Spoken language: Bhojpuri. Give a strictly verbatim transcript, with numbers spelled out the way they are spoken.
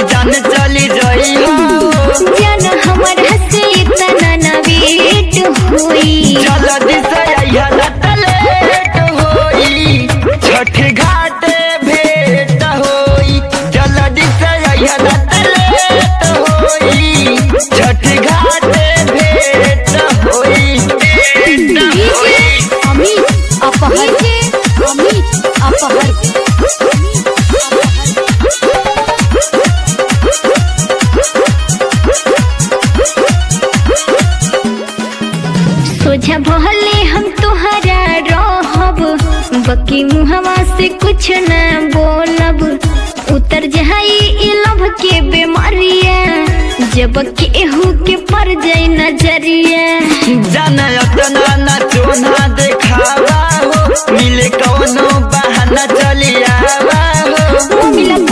जान चली जाई जान हमर हसे इतना ना वेट होई जल्दी से आइया न लेट होई छठ घाटे भेंट होई जल्दी से आइया न लेट होई छठ घाटे भेंट होई अमित अपहर अमित अपहर सोझा भले हम तुहरा रहब बकी मुहवा से कुछ न बोलब उतर जाई इलभ के बीमारिया जब केहू के पर जाई नजरिया जाना अपना न चोना देखावा हो मिले कौनो बहाना चली आवा हो मिला